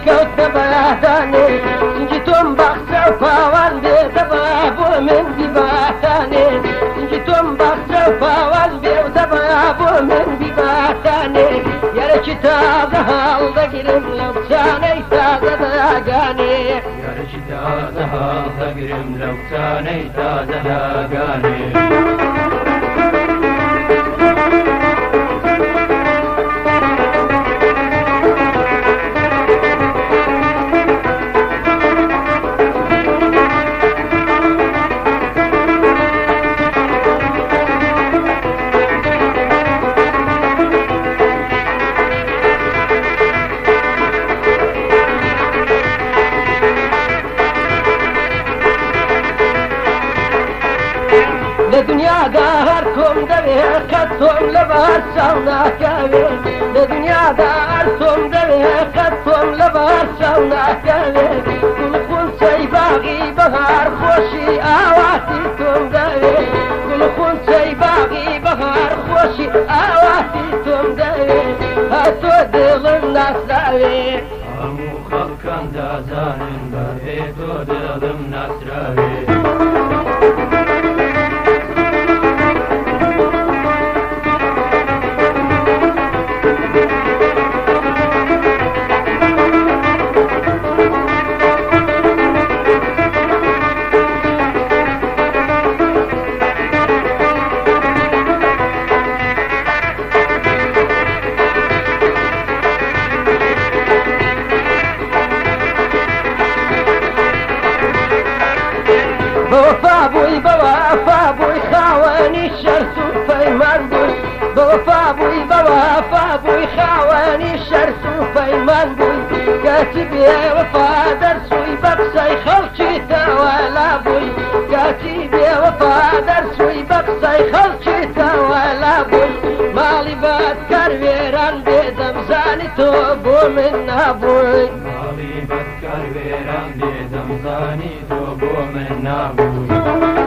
كوت بياداني سنجتم بخسر فاوان بيدبا بو من بباتاني سنجتم بخسر فاوان بيدبا بو من بباتاني يا كتاب هال دقرم لو كاني تازة داقاني يا كتاب هال دقرم لو كاني تازة داقاني لدنيا داركم دبيه قدتم لبار سونا كامل لدنيا داركم دبيه قدتم لبار سونا كامل كل خون سيباغي بهار خوشي آواتيكم دبيه كل خون سيباغي بهار خوشي آواتيكم دبيه هاتو دل الناس دبيه همو خلقان دازانن بهيتو دل الناس دبيه بوفا بوي بوفا بوي خاواني الشرس وفيمان بوي بوفا بوي بوفا بوي خاواني الشرس وفيمان بوي كاتب يا وفا درسوي بقصي خلشي تاوالا بوي كاتب يا وفا درسوي بقصي خلشي تاوالا بوي مالي بات كرويران بيدم زاني توبو منا بوي مالي بات كرويران بيدم زاني توبو منا بوي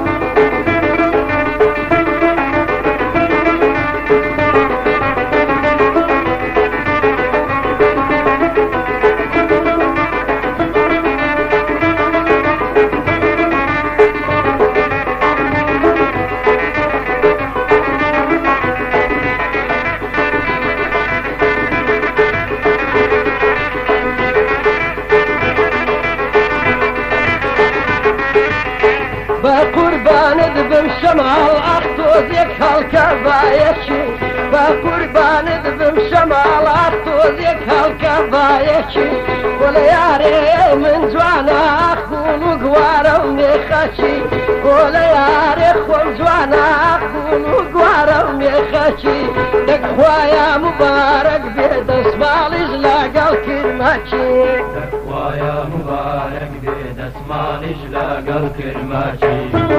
بقربان دبم شمال اختوزيك هالكبايشي بقربان دبم شمال اختوزيك هالكبايشي ولا ياري من جوانا اخون قوارا وميخشي ولا ياري خون جوانا اخون قوارا وميخشي دك خوايا مبارك بيد اسمع لجلاقا الكرماشي دك خوايا مبارك بيد اسمع لجلاقا الكرماشي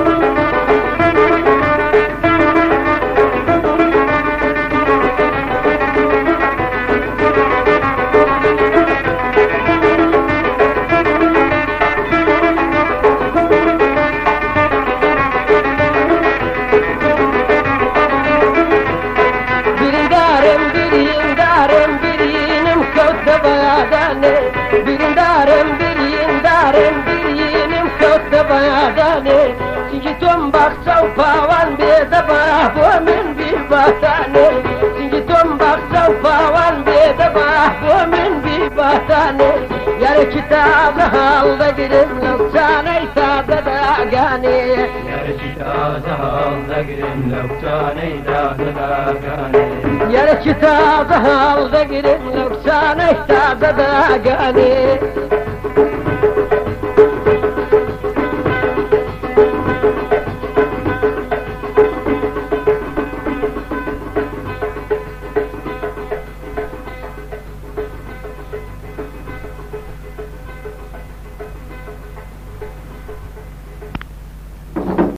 بياداني سنجتم بخسا وفاوان بيدبا ومن بيباتاني سنجتم بخسا وفاوان بيدبا ومن بيباتاني يا كتاب هال دقرم لو كاني تازة داقاني يا كتاب هال دقرم لو كاني تازة داقاني يا كتاب هال دقرم لو كاني تازة داقاني